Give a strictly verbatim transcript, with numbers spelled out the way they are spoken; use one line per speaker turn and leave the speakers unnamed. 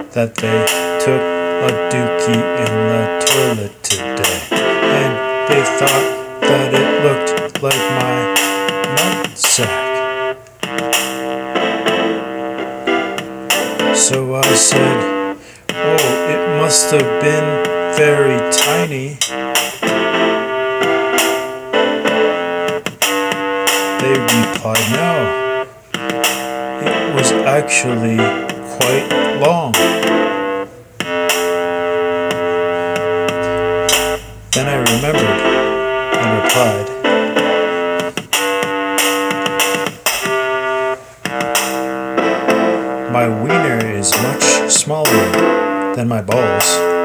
that they took a dookie in the toilet today, and they thought that it looked like my nutsack. So I said, "Oh, it must have been very tiny." They replied, "No, it was actually quite long." Then I remembered and replied, "My wiener is much smaller than my balls."